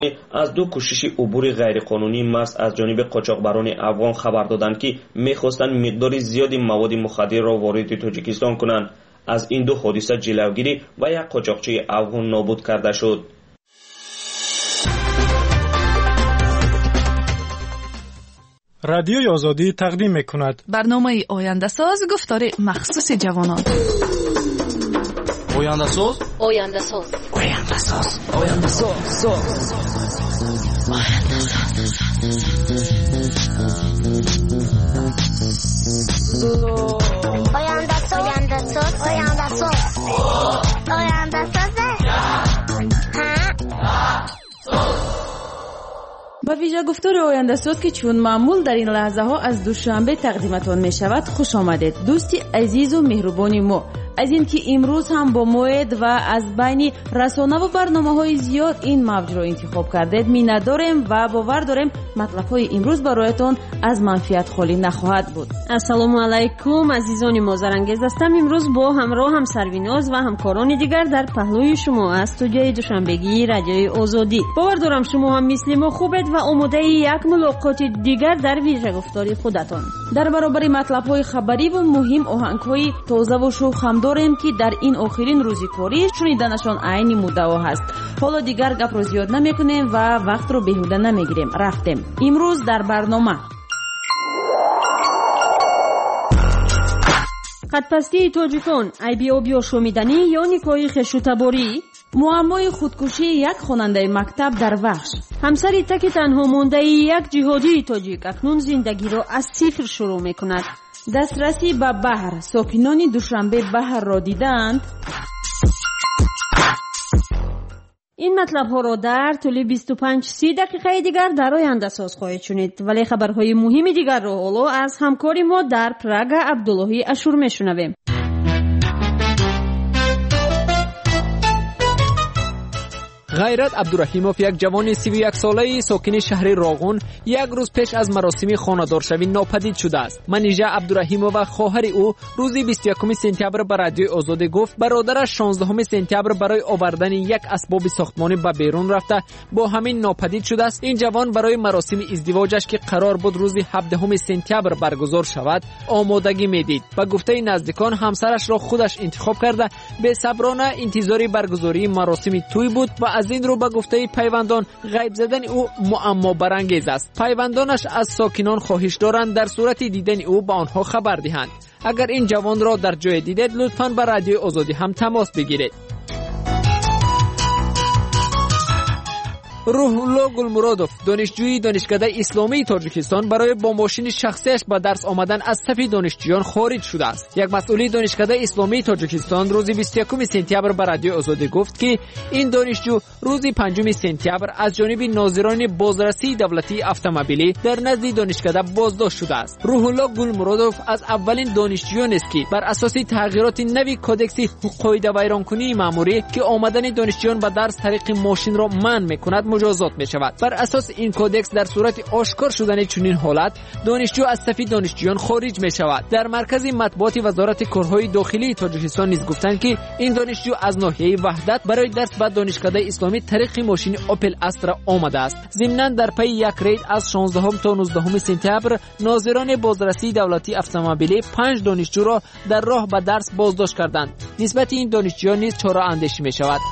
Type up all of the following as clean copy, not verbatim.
از دو کوشش عبور غیرقانونی محض از جانب قاچاقبران افغان خبر دادند که می‌خواستند مقدار زیادی مواد مخدر را وارد تاجیکستان کنند. از این دو حادثه جلوگیری و یک قاچاقچی افغان نابود کرده شد. رادیوی آزادی تقدیم می‌کند برنامه آینده ساز گفتار مخصوص جوانان. آینده ساز آینده ساز آینده ساز آینده ساز آینده ساز آینده ساز آینده ساز آینده ساز با ویژه گفتار آینده ساز که چون معمول در این لحظه ها از دوشنبه تقدیمتان می شود، خوش آمدید دوستی عزیز و مهربانی ما. از این که امروز هم با موعد و از بین رسانه و برنامه‌های زیاد این موج را انتخاب کردید می‌نت داریم و باور داریم مطلب‌های امروز برایتان از منفیت خالی نخواهد بود. السلام علیکم عزیزان ما، زرانگیز هستم. امروز با همراه هم سرویناز و همکاران دیگر در پهلوی شما از استودیوی دوشنبگی رادیوی آزادی. باور دارم شما هم مثل ما خوبید و آماده یک ملاقات دیگر در ویژه گفتاری خودتان. در برابر مطلب‌های خبری و مهم آهنگ‌های تازه و شوخ هم داریم که در این آخرین روزی کاری شنیدنشان عین مدعا هست. حالا دیگر گپ رو زیاد نمی‌کنیم و وقت رو بیهوده نمی‌گیریم. رفتیم. امروز در برنامه خط‌پستی تاجیکان، عیبی آبی و شومیدنی یا نکاح خشوتباری، معمای خودکشی یک خواننده مکتب در وحش، همسری تک تنها مانده یک جهادی تاجیک اکنون زندگی را از صفر شروع می‌کند. دسترسی به بحر، ساکنان دوشنبه بحر را دیدند. این مطلب ها را در طول 25-30 دقیقه دیگر در آینده ساز خواهید شنید، ولی خبرهای مهم دیگر را حالا از همکاری ما در پراگ عبداللهی اشور میشنویم. غیرت عبدالرحیموف، یک جوان 31 ساله ساکن شهر راغون، یک روز پیش از مراسم خانه‌دارشوی ناپدید شده است. منیژه عبدالرحیموف و خواهر او روز 21 سپتامبر به رادیو آزادی گفت برادرش 16 سپتامبر برای آوردن یک اسباب ساختمانی به بیرون رفته با همین ناپدید شده است. این جوان برای مراسم ازدواجش که قرار بود روز 17 سپتامبر برگزار شود آمادگی میدید. با گفته نزدیکان همسرش را خودش انتخاب کرده به صبرانه انتظار برگزاری مراسم توی بود و از این رو به گفته پیوندان غیب زدن او معما برانگیز است. پیوندانش از ساکنان خواهش دارند در صورت دیدن او به آنها خبر دهند. اگر این جوان را در جای دیدید لطفاً به رادیو آزادی هم تماس بگیرید. روح‌الله گلمرادوف، دانشجوی دانشکده اسلامی تاجیکستان، برای با ماشین شخصیش به درس آمدن از صف دانشجویان خارج شده است. یک مسئول دانشکده اسلامی تاجیکستان روز 21 سپتامبر به رادیو آزادی گفت که این دانشجو روز 5 سپتامبر از جانب ناظران بازرسی دولتی اتومبیلی در نزد دانشکده بازداشت شده است. روح‌الله گلمرادوف از اولین دانشجویان است که بر اساس تغییرات نوی کدکس حقوق ویرانکنی مأموری که آمدن دانشجویان به درس طریق ماشین را منع می‌کند مجازات می شود. بر اساس این کدکس در صورت آشکار شدن چنین حالت دانشجو از صف دانشجویان خارج می شود. در مرکز مطبوعات وزارت کارهای داخلی تاجیکستان نیز گفتند که این دانشجو از ناحیه وحدت برای درس به دانشکده اسلامی طریق ماشین اوپل استرا آمده است. ضمناً در پی یک رید از 16 تا 19 سپتامبر ناظران بازرسی دولتی اتومبیلی 5 دانشجو را در راه به درس بازداشت کردند. نسبت این دانشجویان نیز چاره اندیشی می شود.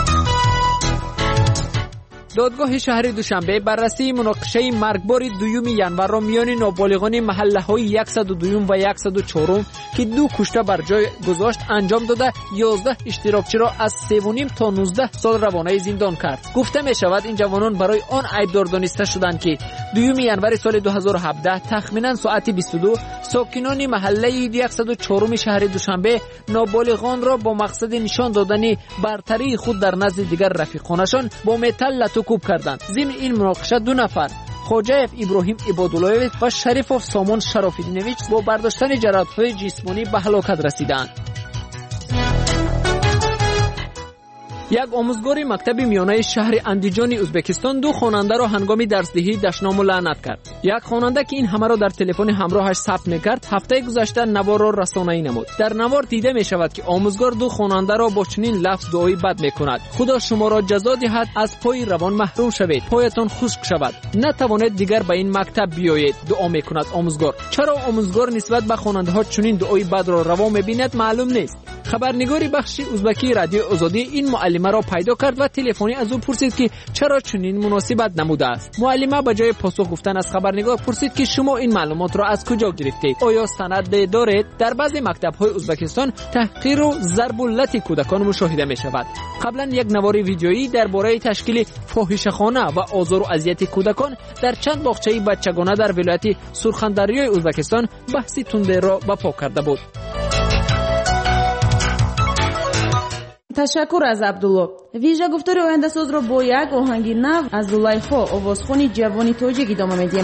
دادگاه شهر دوشنبه بررسی مناقشه مرگبار 2 ینور را میان نابالغان محله‌های 102 و 104 که 2 کشته بر جای گذاشت انجام داده 11 اشتراکچی را از 3.5 تا 19 سال روانه زندان کرد. گفته می شود این جوانان برای آن عیبدار دانسته شدند که 2 ینور سال 2017 تخمینا ساعت 22 ساکنان محله 104 شهر دوشنبه نابالغان را با مقصد نشان دادن برتری خود در نزد دیگر رفیقانشان با متل کوب کردند. ضمن این مناقشه 2 نفر خوجایف ابراهیم عباداللهویچ و شریفوف سامان شراف‌الدینویچ با برداشتن جراحت‌های جسمانی به هلاکت رسیدند. یک آموزگار مکتب میانه شهر اندیجان ازبکستان دو خواننده را هنگام درسدهی دشنام و لعنت کرد. یک خواننده که این همه را در تلفن همراهش ثبت می‌کرد، هفته گذشته نوار را رسانه‌ای نمود. در نوار دیده می‌شود که آموزگار دو خواننده را با چنین لفظ دعای بد می‌کند: خدا شما را جزا دهد، از پای روان محروم شوید، پایتان خشک شود، نتوانید دیگر به این مکتب بیایید. دعا می‌کند آموزگار. چرا آموزگار نسبت به خواننده‌ها چنین دعای بد را روا می‌بیند معلوم نیست. خبرنگاری بخش ازبکی رادیو آزادی این معلمه را پیدا کرد و تلفنی از او پرسید که چرا چنین مناسبت نموده است. معلمه به جای پاسخ گفتن از خبرنگار پرسید که شما این معلومات را از کجا گرفتید؟ آیا سند دارید؟ در بعضی مکتب‌های ازبکستان تحقیر و ضرب اللت کودکان مشاهده می‌شود. قبلا یک نوار ویدیویی درباره تشکیل فاحشه‌خانه و آزار و اذیت کودکان در چند باغچه بچگانه در ولایت سرخندریای ازبکستان بحثی تنده را برپا کرده بود. تشکر از عبدالله. ویژه گفتار آینده‌ساز را با یک آهنگ نو از زلیخا آوازخوان جوانی تاجیک ادامه میدیم.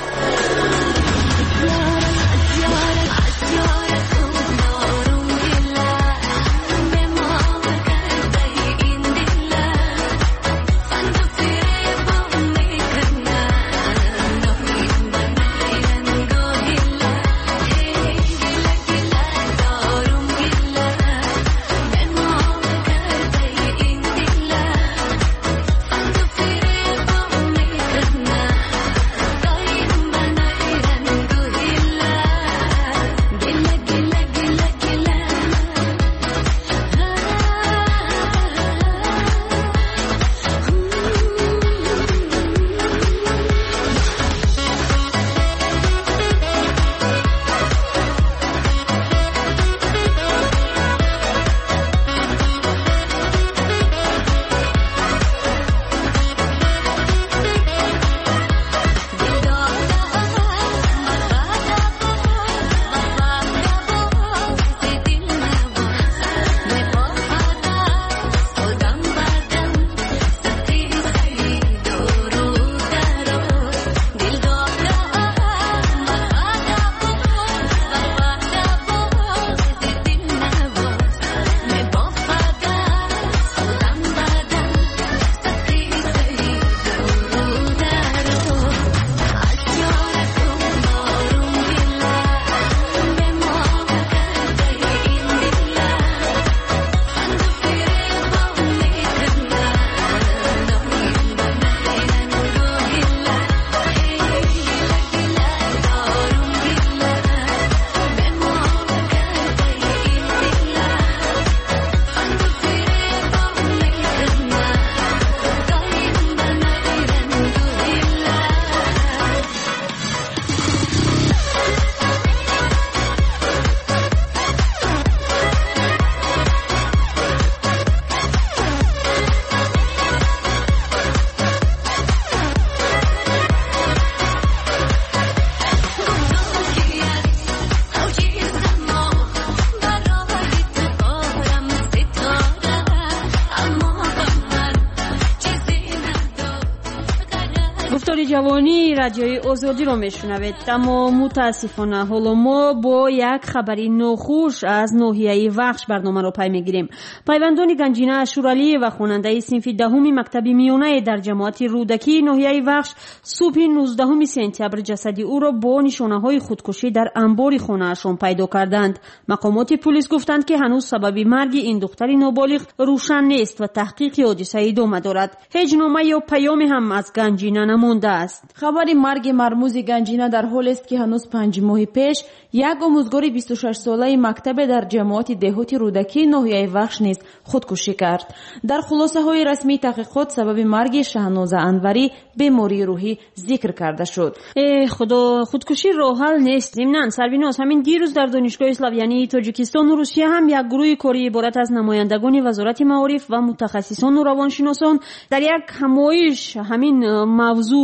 جوانی رادیوی آزادی رو میشنوید. اما متاسفانه حالا ما با یک خبری ناخوش از ناحیه وخش برنامه رو پی میگیریم. پیوندان گنجینه اشورعلی و خواننده صنف دهم مکتب میانه در جماعت رودکی ناحیه وخش صبح 19 سپتامبر جسدی او را با نشانه‌های خودکشی در انبار خانه‌اشان پیدا کردند. مقامات پلیس گفتند که هنوز سبب مرگ این دختر نابالغ روشن نیست و تحقیق حادثه ادامه دارد. هیچ نامه یا پیامی هم از گنجینه نمانده است. خبر مرگ مرموز گنجینه در حال است که هنوز 5 ماه پیش یک آموزگار 26 ساله مکتب در جماعت دهاتی رودکی ناحیه وخش نیز خودکشی کرد. در خلاصه های رسمی تحقیقات سبب مرگ شهناز انوری بیماری روحی ذکر کرده شد. خدا، خودکشی راه حل نیست. ضمن سربیناز همین دیروز در دانشگاه اسلاویانی تاجیکستان و روسیه هم یک گروه کاری عبارت از نمایندگان وزارت معارف و متخصصان و روانشناسان در یک همایش همین موضوع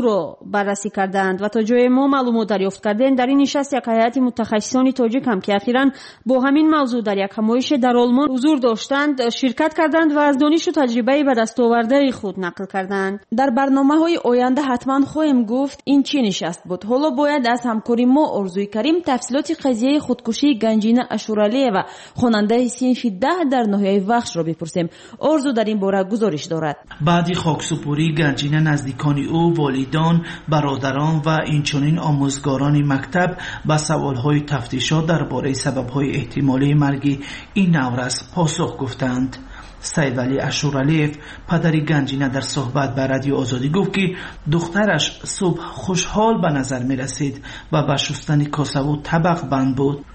موضوع رو بررسی کردند و تا جای ما معلومات دریافت کردند در این نشست یک هیئت متخصصان تاجیک هم که اخیراً با همین موضوع در یک همایش در آلمان حضور داشتند شرکت کردند و از دانش و تجربه به دست آورده خود نقل کردند. در برنامه‌های آینده حتما خواهیم گفت این چه نشست بود. حالا باید از همکاری ما آرزوی کریم تفصیلات قضیه خودکشی گنجینه اشورالی و خواننده صنف 10 در ناحیه وخش را بپرسیم. آرزو در این باره گزارش دارد. بعدی خاکسپاری گنجینه نزدیکان او، والدان، برادران و اینچنین آموزگاران مکتب به سوالهای تفتیشات درباره سبب‌های احتمالی مرگ این نورس پاسخ گفتند. سید ولی اشورالیف پدری گنجینه در صحبت به رادیو آزادی گفت که دخترش صبح خوشحال به نظر می رسید و به شستن کاسه و طبق بند بود.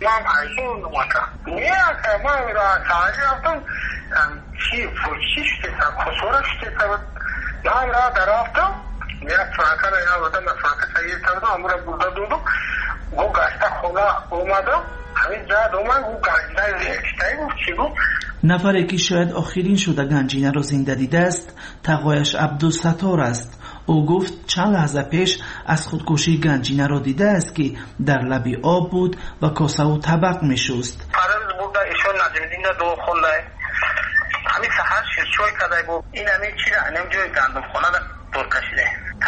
نفری که شاید آخرین شده گنجینه را زنده دیده است تقویش عبدالستار است. او گفت چند لحظه پیش از خودکشی گنجینه را دیده است که در لبی آب بود و کاسه و طبق می شست. همین سحر شیرچوی کده بود این همین چی را انم جوی گندم خونه دور کشیده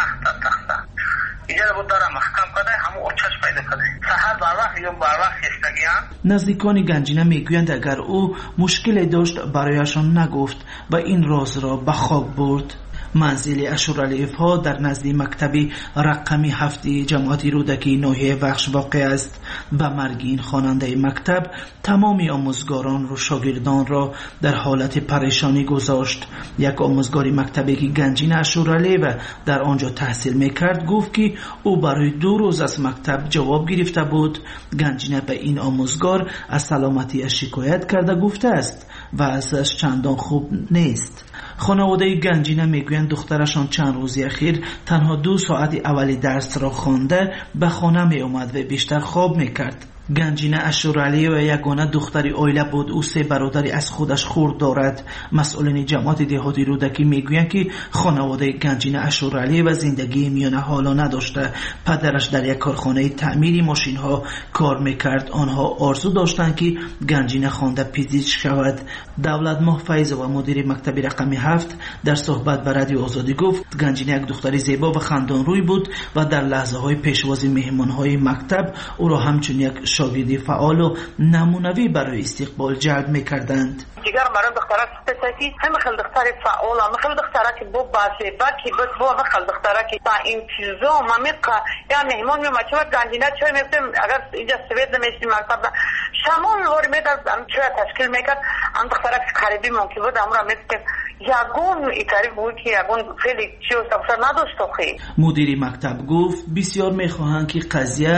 تخت اینجا بود داره محکم کده همون اچش پیدا کده سحر بروخ یا بروخ خستگیان. نزدیکان گنجینه میگویند اگر او مشکلی داشت برایشان نگفت و این راز را به خواب برد. منزل اشورالیف ها در نزد مکتب رقمی 7 جماعت رودکی ناحیه وخش واقع است و مرگ این خواننده مکتب تمامی آموزگاران و شاگردان را در حالت پریشانی گذاشت. یک آموزگاری مکتبی که گنجینه اشورالیف در آنجا تحصیل میکرد گفت که او برای 2 روز از مکتب جواب گرفته بود. گنجینه به این آموزگار از سلامتیش شکایت کرده گفته است و ازش چندان خوب نیست. خانواده گنجینه میگویند دخترشان چند روز اخیر تنها 2 ساعت اولی درس را خوانده به خانه می اومد و بیشتر خواب میکرد. گنجینه اشورالی و یگانه دختری عائله بود. او 3 برادری از خودش خرد دارد. مسئولین جماعت دهاتی رودکی میگویند که خانواده گنجینه اشورالی و زندگی میانه حالا نداشته. پدرش در یک کارخانه تعمیر ماشین ها کار میکرد. آنها آرزو داشتند که گنجینه خواننده پزشک شود. دولت ماه فیض و مدیر مکتب رقمی 7 در صحبت به رادیو آزادی گفت گنجینه یک دختری زیبا و خندان روی بود و در لحظه های پیشواز مهمان های مکتب او را همچون یک شاگردی فعال و نمونوی برای استقبال جلب میکردند. دیگر برای دخترک سپسیفی هم خیلی دختر فعال هم خیلی دخترک بو باشه باکی بس بو هم خیلی دخترک تا این چیزا ممیقا یا مهمان می مچه و گنجینه چای میفتیم اگر اینجا سوید نمیشتیم مکتب شمال واری میداد چای تشکیل میکرد هم دخترک قریبی ممکن بود امرا میفتیم یگون ایتاری بود که یگون خیلی چیو سبسر نداشت خیلی. مدیر مکتب گفت بسیار میخواهند که قضیه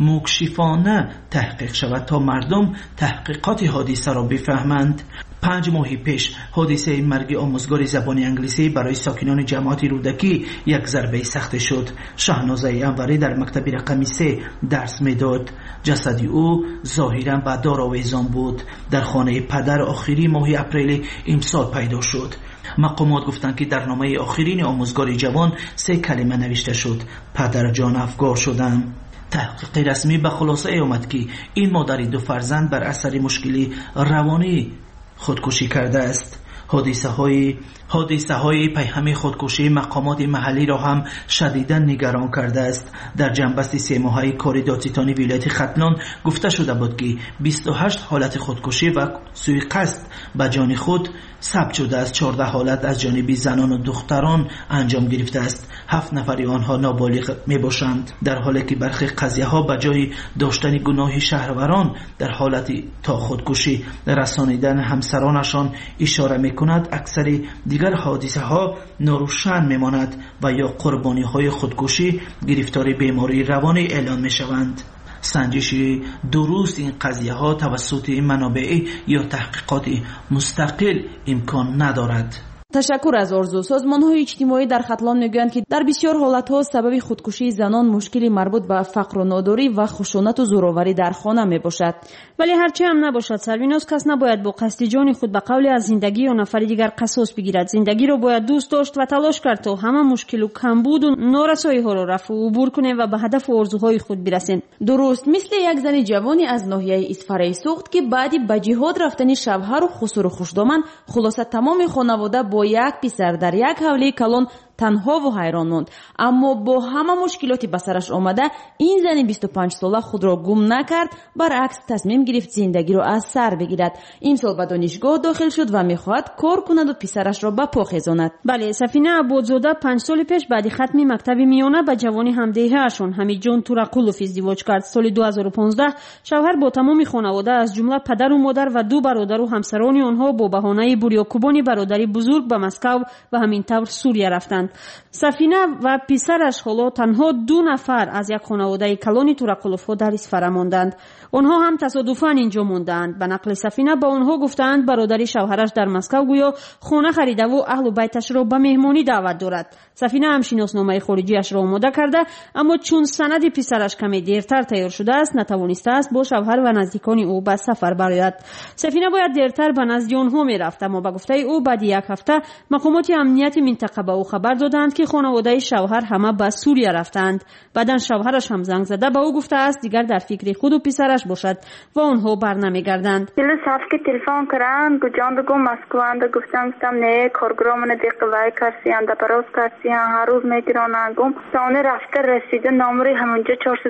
مکشفانه تحقیق شود تا مردم تحقیقات حادثه را بفهمند. 5 ماه پیش حادثه مرگ آموزگار زبان انگلیسی برای ساکنان جماعت رودکی یک ضربه سخت شد. شهنازه انوری در مکتب رقمی 3 درس میداد. جسد او ظاهرا به دار آویزان بود. در خانه پدر آخری ماه اپریل امسال پیدا شد. مقامات گفتند که در نامه آخرین آموزگار جوان 3 کلمه نوشته شد: پدر جان افگار شدم. تحقیق رسمی به خلاصه آمد که این مادر 2 فرزند بر اثر مشکلی روانی خودکشی کرده است. حادثه های پیهمی خودکشی مقامات محلی را هم شدیداً نگران کرده است. در جنبست 3 ماهه کار دادستانی ولایت ختلان گفته شده بود که 28 حالت خودکشی و سوء قصد به جان خود ثبت شده است. 14 حالت از جانب زنان و دختران انجام گرفته است. 7 نفر آنها نابالغ می باشند، در حالی که برخی قضیه ها به جای داشتن گناه شهرواران در حالت تا خودکشی رسانیدن همسرانشان اشاره می کند. اکثر دیگر حادثه ها ناروشن می ماند و یا قربانی های خودکشی گرفتار بیماری روانی اعلان می شوند. سنجش درست این قضیه ها توسط منابع یا تحقیقات مستقل امکان ندارد. تشکر از آرزو. سازمان‌های اجتماعی در ختلان میگویند که در بسیار حالت‌ها سبب خودکشی زنان مشکلی مربوط به فقر و ناداری و خشونت و زورآوری در خانه میباشد. ولی هرچی هم نباشد سرویناز، کس نباید با قصد جان خود به قول از زندگی یا نفر دیگر قصاص بگیرد. زندگی را باید دوست داشت و تلاش کرد تا همه مشکل و کمبود و نارسایی‌ها را رفع و عبور کنیم و به هدف و آرزوهای خود برسیم. درست مثل یک زن جوانی از ناحیه اصفهان سوخت که بعدی به جهاد رفتن شوهر و خسر و خوشدامن خلاصه تمام خانواده با یک پسر در یک حوله کلان تنها و حیران موند. اما با همه مشکلاتی به سرش آمده این زن 25 ساله خود را گم نکرد، برعکس تصمیم گرفت زندگی را از سر بگیرد. امسال به دانشگاه داخل شد و میخواهد کار کند و پسرش را به پا خیزاند. بله، سفینه عبودزاده 5 سال پیش بعد ختم مکتب میانه به جوانی همدیهه‌شان حمیدجان تورقلوف ازدواج کرد. سال 2015 شوهر با تمام خانواده از جمله پدر و مادر و 2 برادر و همسران آنها با بهانه بوریاکوبان برادری بزرگ به مسکو و همینطور سوریه رفتند. سفینه و پسرش حالا تنها 2 نفر از یک خانواده کلانی تورقلوف‌ها در اصفهان ماندند. آنها هم تصادفاً اینجا ماندند. به نقل سفینه با آنها گفتند برادری شوهرش در مسکو گویا خانه خریده و اهل و بیتش را به مهمانی دعوت دارد. سفینه هم شناسنامه خارجیش را آماده کرده، اما چون سند پسرش کمی دیرتر تیار شده است نتوانسته است با شوهر و نزدیکان او به سفر برآید. سفینه باید دیرتر به نزد آنها میرفت، اما به گفته او بعد یک هفته مقامات امنیت منطقه به او خبر دادند که خانواده شوهر همه به سوریه رفتند. بعداً شوهرش هم زنگ زده به او گفته است دیگر در فکر خود و پسرش باشد و آنها برنمیگردند. که تلفن کردن گوجان گم مسکو اند گفتم نه کارگرامون دیقوای کرسیان دپروس کرسیان هر روز میگیرن گم تونه رفته رسیده نامری همونجا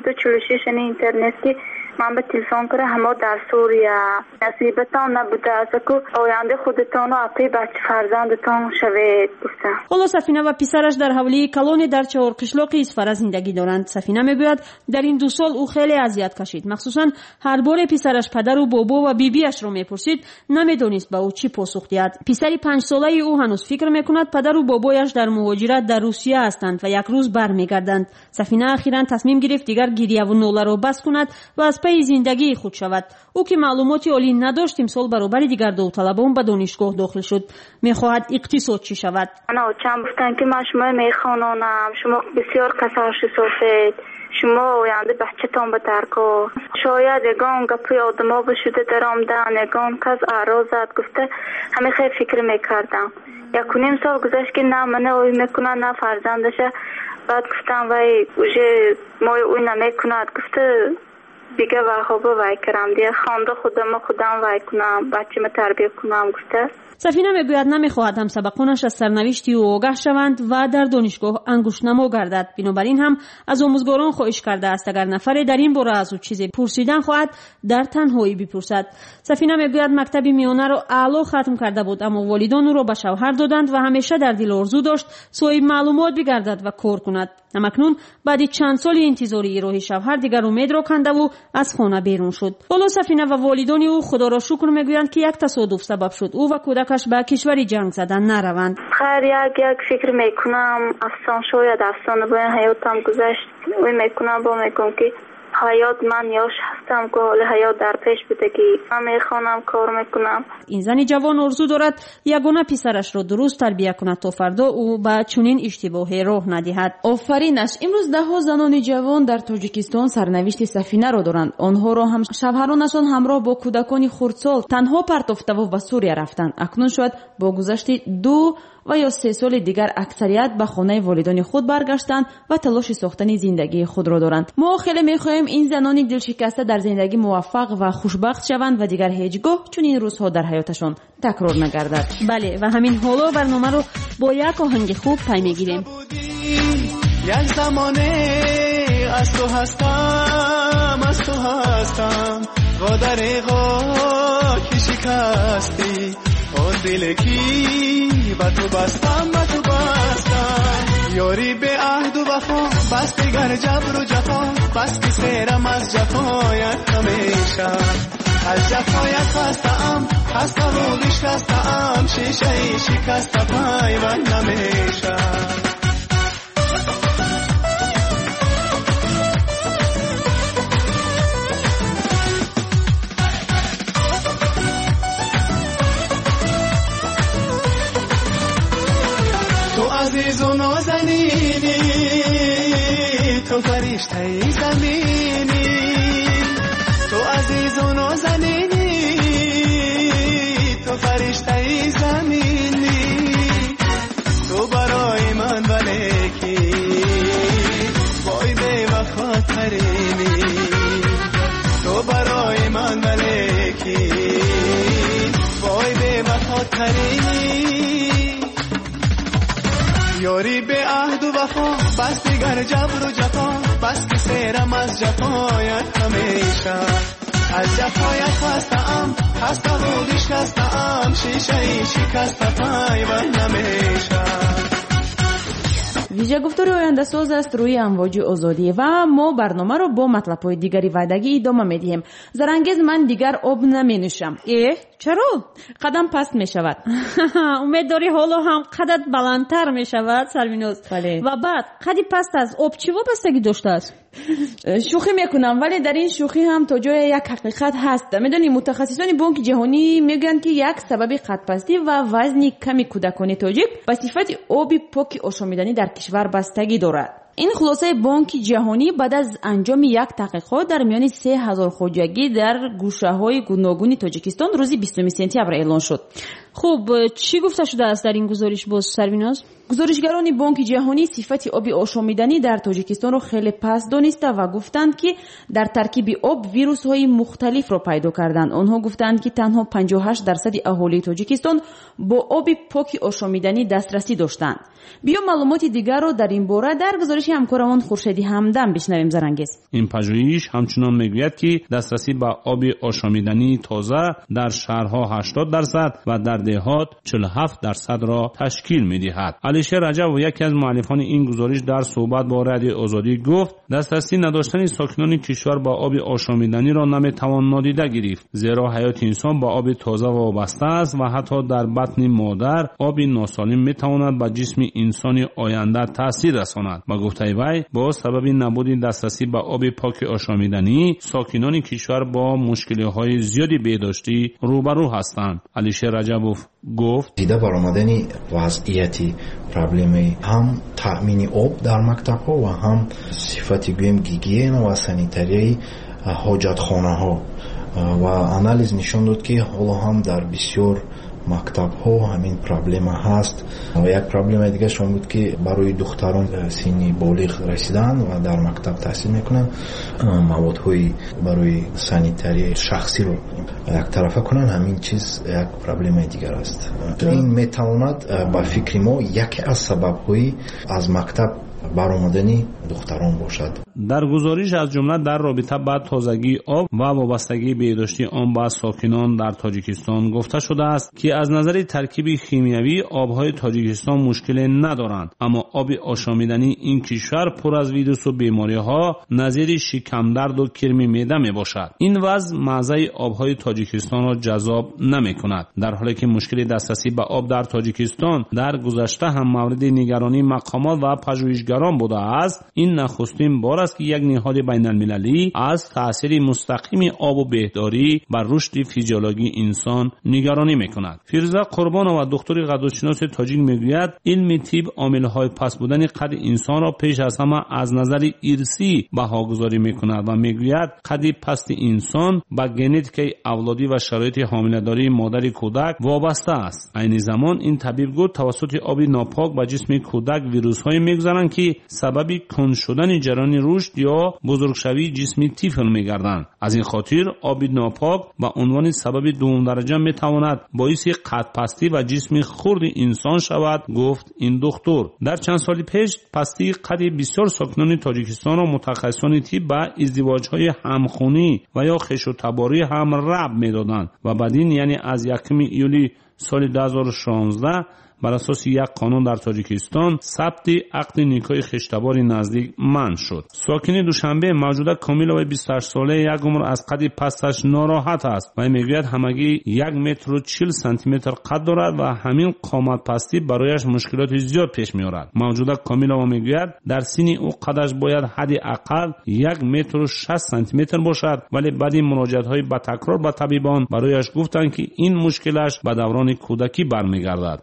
446 اینترنتی من به تلفن کردم همه در سوریه نصیبتان نبوده از کو آینده خودتان و اپی بچه فرزندتان شوید گفتم. حالا سفینه و پسرش در حوله کلون در 4 قشلاق اصفهان زندگی دارند. سفینه میگوید در این 2 سال او خیلی اذیت کشید، مخصوصا هر بار پسرش پدر و بابا و بیبیش را میپرسید نمیدونست به او چی پاسخ دهد. پسری 5 ساله او هنوز فکر میکند پدر و بابایش در مهاجرت در روسیه هستند و یک روز برمیگردند. سفینه اخیراً تصمیم گرفت دیگر گریه و ناله را بس کند و از پی زندگی خود شود. او که معلوماتی عالی نداشت امسال برابر دیگر داوطلبان به دانشگاه داخل شد. میخواهد اقتصادچی شود. انا چند گفتن که من شما میخوانم، شما بسیار کساش سوفید، شما آینده بچه‌تان به درکو شاید یگان گپی آدما بشوده در آمدن یگان کس اعراضت گفته همه خیلی فکر میکردم. 1.5 سال گذشت که نه منه اوی میکنن نه فرزندشه. بعد گفتم وای اوجه مای اوی نمیکند گفته دیگه وحابه وای کرم دیگه خانده خودم وای کنم بچه ما تربیه کنم گفته. سفینه میگوید نمیخواهد هم سبقانش از سرنوشتی او آگاه شوند و در دانشگاه انگشت نما گردد. بنابراین هم از آموزگاران خواهش کرده است اگر نفری در این باره از او چیزی پرسیدن خواهد در تنهایی بپرسد. سفینه میگوید مکتب میانه را اعلی ختم کرده بود، اما والدان او را به شوهر دادند و همیشه در دل آرزو داشت صاحب معلومات بگردد و کار کند. اکنون بعد چند سال انتظار ایراه شوهر دیگر امید را کنده و از خانه بیرون شد. حالا سفینه و والدان او خدا را شکر میگویند که یک تصادف سبب شد او و کودکش به کشوری جنگ زدن نروند. خیر یک فکر میکنم افسان شاید افسانه باید حیاتم گذشت وی میکنم با میکنم که حیات من یاش هستم که حال حیات در پیش بودگی من میخوانم کار میکنم. این زن جوان آرزو دارد یگانه پسرش را درست تربیه کند تا فردا او به چنین اشتباهی راه ندهد. آفرینش. امروز 10 زنان جوان در تاجیکستان سرنوشت سفینه را دارند. آنها را هم شوهرانشان همراه با کودکان خردسال تنها پرتافته و به سوریه رفتند. اکنون شاید با گذشت 2 و یا 3 سال دیگر اکثریت به خانه والدان خود برگشتند و تلاش ساختن زندگی خود را دارند. ما خیلی می‌خواهیم این زنان دلشکسته در زندگی موفق و خوشبخت شوند و دیگر هیچگاه چون این روزها در حیاتشان تکرار نگردد. بله و همین حالا برنامه رو با یک آهنگ خوب پی میگیریم. یک زمانه از تو هستم غادرها که شکستی اون دل کی با تو بستم یاری به عهد و وفا بس دیگر جبر و جفا بس که سیرم از جفایت همیشه از جفایت خستم و بشکستم شیشه شکست پای من نمیشه. فرشته زمینی، تو عزیز و نازنینی، تو فرشته زمینی، تو برای من ولیکی وای به وفاترینی، تو برای من ولیکی وای به وفاترینی. یاری به عهد و وفا بس دیگر جبر و جفا، بس که سیرم از جفایت همیشه، از جفایت خستم خسته و دیش خستم، شیشه ای شکست پای و نمیشه. ویژه گفتار آینده ساز است روی امواج آزادی و ما برنامه رو با مطلب‌های دیگری وعدگی ادامه میدیم. زرانگیز من دیگر آب نمی نوشم. چرا؟ قدم پست می شود. امید داری حالا هم قدت بلندتر می شود سروینوز؟ بله. و بعد قدی پست از آب چی وابستگی داشته است؟ شوخی میکنم، ولی در این شوخی هم تا جای یک حقیقت هست. میدونی متخصصان بانک جهانی میگن که یک سبب قدپستی و وزن کمی کودکان تاجیک به صفت آب پاک آشامیدنی در کشور بستگی دارد. این خلاصه بانک جهانی بعد از انجام یک تحقیقات در میان 3000 خواجگی در گوشه‌های گوناگون تاجیکستان روز 20 سپتامبر اعلان شد. خب چی گفته شده است در این گزارش باز سرویناز؟ گزارشگران بانک جهانی صفت آب آشامیدنی در تاجیکستان را خیلی پست دانسته و گفتند که در ترکیب آب ویروس‌های مختلف را پیدا کردند. آنها گفتند که تنها 58% اهالی تاجیکستان با آب پاک آشامیدنی دسترسی داشتند. بیا معلومات دیگر را در این باره در گزارش همکارمان خورشیدی همدم بشنویم زرانگیز. این پژوهش همچنان میگوید که دسترسی به آب آشامیدنی تازه در شهرها 80% و در دهات 47% را تشکیل می‌دهد. علیشه رجب و یکی از مؤلفان این گزارش در صحبت با رادیو آزادی گفت دسترسی نداشتن ساکنان کشور با آب آشامیدنی را نمیتوان نادیده گرفت، زیرا حیات انسان با آب تازه وابسته است و حتی در بطن مادر آب ناسالم میتواند به جسم انسان آینده تاثیر رساند. با گفته وی با سبب نبود دسترسی به آب پاک آشامیدنی ساکنان کشور با مشکل‌های زیادی بهداشتی روبرو هستند. علیشه رجبوف گفت دیده برآمدن وضعیتی پرابلمی هم تامین آب در مکتب‌ها و هم صفتی گویم گیگین و سانیتاری حاجتخانه‌ها و آنالیز نشان داد که حالا هم در بسیار مکتب‌ها همین پرابلم هست. و یک پرابلم دیگه شون بود که برای دختران سنی بالغ رسیدن و در مکتب تحصیل میکنن موادهای برای سانیتاری شخصی رو یک طرفه کنن، همین چیز یک پرابلم دیگر است. این میتواند با فکر ما یکی از سبب‌های از مکتب برآمدنی دختران باشد. در گزارش از جمله در رابطه با تازگی آب و وابستگی بهداشتی آن با ساکنان در تاجیکستان گفته شده است که از نظر ترکیب شیمیایی آبهای تاجیکستان مشکل ندارند، اما آب آشامیدنی این کشور پر از ویروس و بیماری‌ها نظیر شکم درد و کرم معده میباشد. این وضع مزه آبهای تاجیکستان را جذاب نمی‌کند، در حالی که مشکل دسترسی به آب در تاجیکستان در گذشته هم مورد نگرانی مقامات و پژوهشگران بوده است. این نخستین بار است که یک نهاد بین‌المللی از تأثیر مستقیم آب و بهداری بر رشد فیزیولوژی انسان نگرانی می‌کند. فیروزه قربانова و دکتر غداشناس تاجیک میگوید علم طب عامل‌های پس بودن قد انسان را پیش از همه از نظر ارثی بهاگذاری می‌کند و میگوید قد پست انسان با ژنتیک اولادی و شرایط حامله‌داری مادر کودک وابسته است. عین زمان این طبیب گفت توسط آب ناپاک به جسم کودک ویروس‌های می‌گذرند که سبب کند شدن جریان رشد یا بزرگشوی جسم طفل می‌گردند. از این خاطر آب ناپاک به عنوان سبب دوم درجه می‌تواند باعث قدپستی و جسم خرد انسان شود، گفت این دکتر. در چند سال پیش پستی قد بسیار ساکنان تاجیکستان را متخصصان طب به ازدواج‌های همخوانی و یا خویش و تباری هم ربط می‌دادند و بعدین یعنی از 1 ایولی سال 2016 بر اساس یک قانون در تاجیکستان ثبت عقد نکاح خشتبار نزدیک منع شد. ساکن دوشنبه موجوده کامیلوی 28 ساله یک عمر از قد پستش ناراحت است و میگوید همگی 1 متر و 40 سانتی متر قد دارد و همین قامت پستی برایش مشکلات زیاد پیش میآورد. موجوده کامیلوی میگوید در سن او قدش باید حداقل 1 متر و 60 سانتی متر باشد، ولی بعد مراجعه‌های با تکرار به طبیبان برایش گفتند که این مشکلش به دوران کودکی برمیگردد. و گفت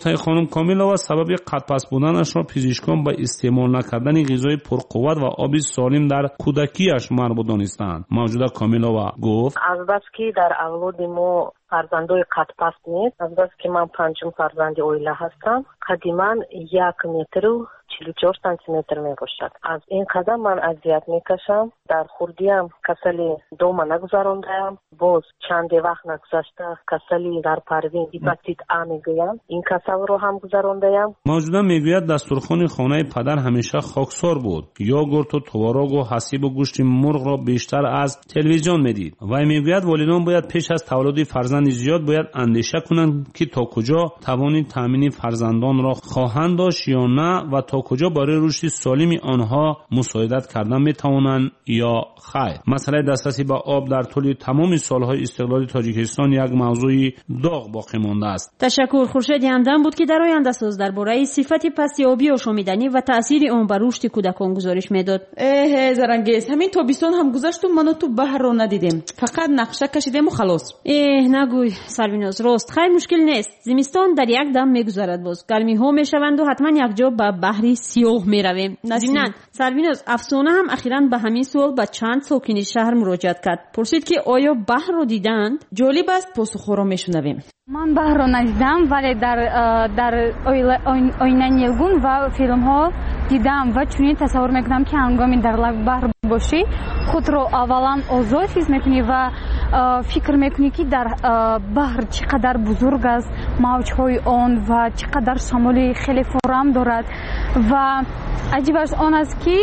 گفته خانم کامیلووا سبب قدپس بودنش را پزشکان به استعمال نکردن غذای پرقوت و آب سالم در کودکیش مربوط دانستند. موجوده کامیلووا گفت از بس که در اولاد ما فرزندای قدپست نیست، از بس که من پنجم فرزند اویله هستم، قدیما 1 متر و 44 سانتی متر می باشد. از این قدم من اذیت میکشم. در خوردیم کسلی دوم نگذراندم، باز چند وقت نگذشته کسلی در پروین هپاتیت آ میگویم، این کسل رو هم گذراندم. موجوده میگوید دسترخوان خانه پدر همیشه خاکسار بود. یاگورت و تواراگ و حسیب و گوشت مرغ را بیشتر از تلویزیون میدید. و میگوید والدین باید پیش از تولد فرزند زیاد باید اندیشه کنند که تا کجا توان تامین فرزندان را خواهند داشت یا نه و تا کجا برای رشد سالم آنها مساعدت کردن میتوانند یا خیر. مسئله دسترسی به آب در طول تمام سالهای استقلال تاجیکستان یک موضوع داغ باقی مانده است. تشکر. خورشید همدم بود که در آینده ساز درباره صفت پسیابی آشامیدنی و تاثیر آن بر رشد کودکان گزارش میداد. زرنگیز همین تابستان هم گذشت و من تو بحر رو ندیدیم، فقط نقشه کشیدیم و خلاص. نگوی سرویناز، راست خیلی مشکل نیست. زمستان در یک دم میگذرد، باز گرمی ها میشوند و حتما یک جا به بحری سیاه میرویم. ضمناً سرویناز افسانه هم اخیراً به همین سوال به چند ساکن شهر مراجعت کرد. پرسید که آیا بحر رو دیدند؟ جالب است، پاسخ را میشنویم. من بحر رو ندیدم ولی در آینه نیلگون و فیلم ها دیدم و چنین تصور میکنم که هنگامی در لب بحر باشی خود رو اولا آزاد حس میکنی و فکر میکنی که در بحر چقدر بزرگ است، موجهای آن و چقدر شمالی خیلی فراهم دارد و عجیبش آن است که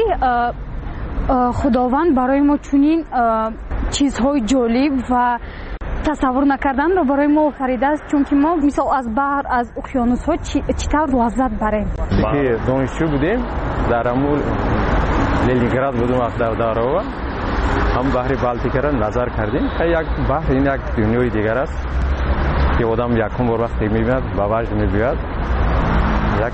خداوند برای ما چنین چیزهای جالب و تصور نکردن رو برای ما آفریده است، چون که ما مثال از بحر از اقیانوس ها چطور لذت بریم. که دانشجو بودیم در امور لنینگراد بودیم وقت در دارو هم بحر بالتیک را نظر کردیم که یک بحر این یک دنیای دیگر است که آدم یکم بار وقتی میبیند به وجد میبیاد یک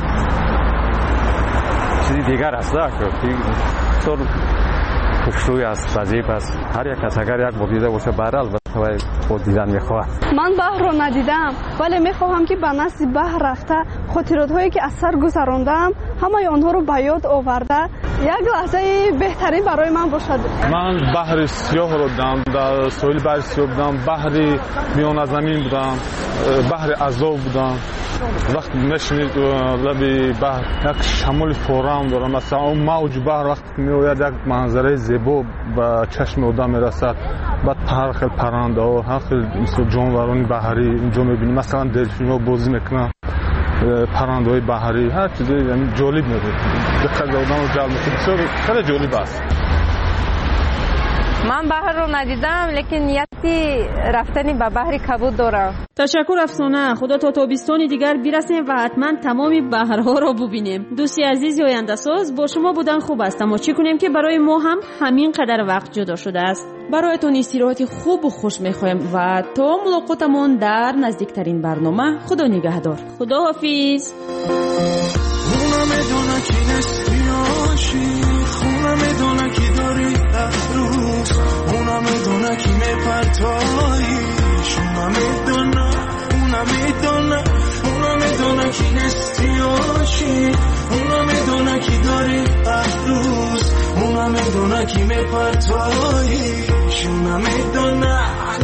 چیزی دیگر است که طور خوشروی است، وظیف است. هر یک کس اگر یک بار دیده باشه بحر البته خود دیدن میخواهد. من بحر رو ندیدم ولی میخواهم که به نزد بحر رفته خاطرات هایی که از سر گذراندم همه آنها رو به یاد آورده یک لحظه بهتری برای من باشد. من بحر سیاه رو دیدم، در ساحل بحر سیاه بودم، بحر میان زمین بودم، بحر عذاب بودم. وقتی نشینید لب بحر یک شمال فورام داره، مثلا اون موج بحر وقتی میآید یک منظره زیبا به چشم آدم میرسد. بعد هر خیلی پرنده ها، هر خیلی مثل جانوران بحری اینجا میبینیم، مثلا دلفین ها بازی میکنن، پرنده های بحری، هر چیزی یعنی جالب میده، دقت آدم رو جلب میکنه، خیلی جالب است. من بحر رو ندیدم لیکن نیتی رفتنی به بحر کبود دارم. تشکر افسانه. خدا تا تابستان دیگر برسیم و حتما تمامی بحرها را ببینیم. دوستی عزیز آینده ساز با شما بودن خوب است، اما چی کنیم که برای ما هم همین قدر وقت جدا شده است. برایتون استراحت خوب و خوش میخوایم و تا ملاقاتمون در نزدیکترین برنامه خدا نگهدار. خدا حافظ. اونا میدونه کی نسیاشی، اونا میدونه کی داری روز، اونا میدونه کی میپرتاییش، اونا میدونه کی نسیاشی، اونا میدونه کی داری روز، اونا میدونه کی میپرتاییش، اونا میدونه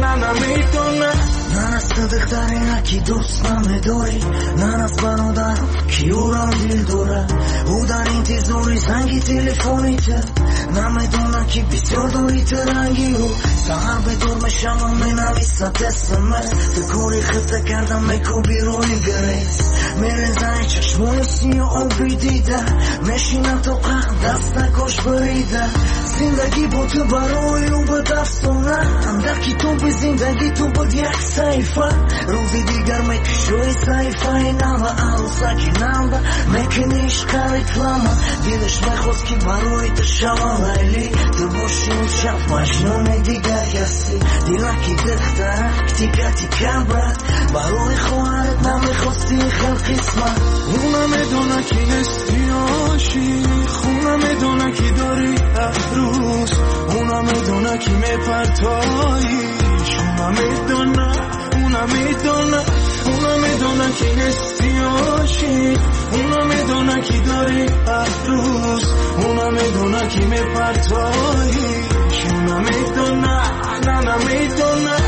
نه از دختری نکی دوست نمیداری، نه از برادر کی او را دل داره، او در انتظاری زنگی تلفونیته، نمیدونه که بسیار داری ترنگی او سهر به دور میشم و مینویسد اسمس فکری خطه کردم میکوبی روی گریز میرزن چشمون سیاه آبی دیده میشینم تو قهد دست نکش بریده زندگی با تو برای او به دستونه اندکی تو به زندگی تو بود یک صیفه روزی دیگر میکشوی صیفه نوه عروسکی نوه میکنیش قریقلامه دیلش میخواست که برای تو شما لیلی تو باشی اون شب مجنون دیگر کسی دیلکی دخترک تیکه تیکه برد برای خواهرت نمیخواستی خیل قسمت اونا میدونه کی نستی عاشق اونا میدونه کی داری روز اونا میدونه کی میپرتاییش اونا میدونه اونا میدونن که نسیاشی، اونا میدونن که داری افروز، اونا میدونن که میپرتاییش، اونا میدونن نه نمیدونن.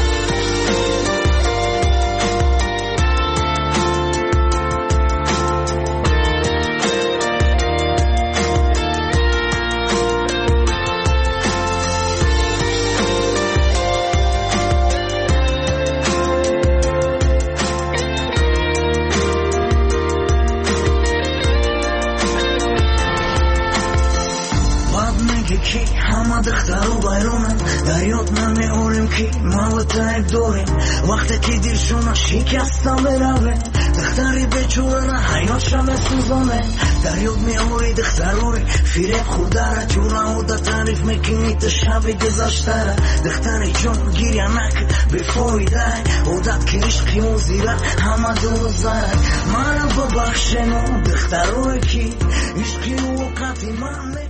همه دخترو بیرونن دریاد نمیاریم که مالتایب داریم وقتی که دیرشونا شکستم بروه دختری بچورنه حیاتشم سوزانه دریاد میاری دختروری فیرب خودره جونه او دا تعریف میکنی تا شبی گذاشتره دختری جون گیریه نک بفایده او داد که عشقی موزیره همه دوزاره من ببخشنو دختروی که عشقی او قطی من